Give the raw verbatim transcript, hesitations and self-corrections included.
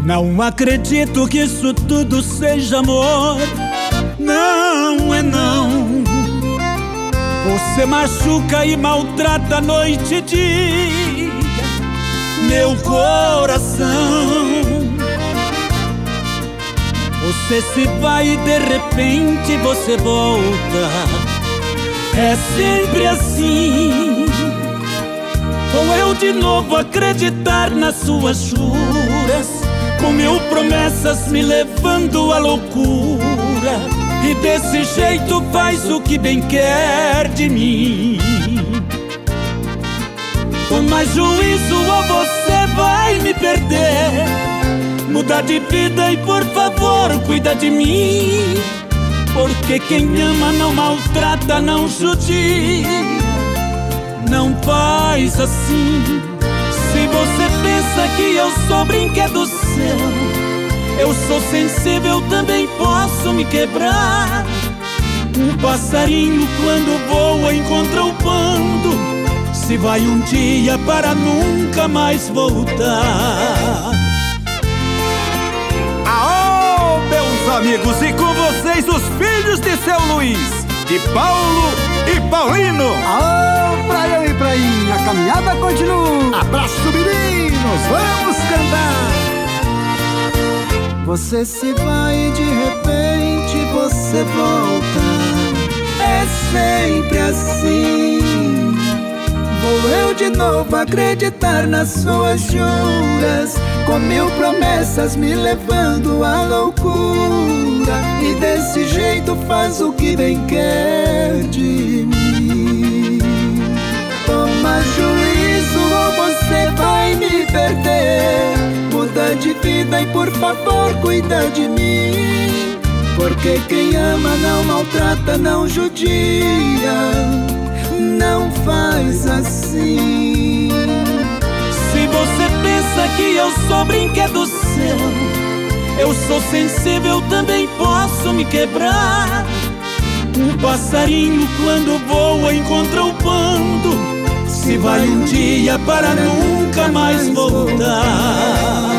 Não acredito que isso tudo seja amor. Não é não. Você machuca e maltrata noite e dia meu coração. Você se vai e de repente você volta. É sempre assim. Vou eu de novo acreditar nas suas juras, com mil promessas me levando à loucura, e desse jeito faz o que bem quer de mim. Toma juízo ou você vai me perder. Muda de vida e por favor cuida de mim, porque quem ama não maltrata, não judia. Não faz assim. Se você pensa que eu sou brinquedo seu, eu sou sensível, também posso me quebrar. Um passarinho quando voa encontra o bando, se vai um dia para nunca mais voltar. Aô, meus amigos, e com vocês os filhos de seu Luiz, de Paulo e Paulino. Aô, Praião e Prainha, a caminhada continua. Abraço, meninos, vamos cantar. Você se vai e de repente você volta. É sempre assim. Vou eu de novo acreditar nas suas juras, com mil promessas me levando à loucura, e desse jeito faz o que bem quer de mim. Toma juízo ou você vai me perder. Muda de vida e por favor cuida de mim, porque quem ama não maltrata, não judia. Não faz assim. Se você pensa que eu sou brinquedo seu, eu sou sensível, também posso me quebrar. Um passarinho quando voa encontra o bando, se vai um dia para nunca mais voltar.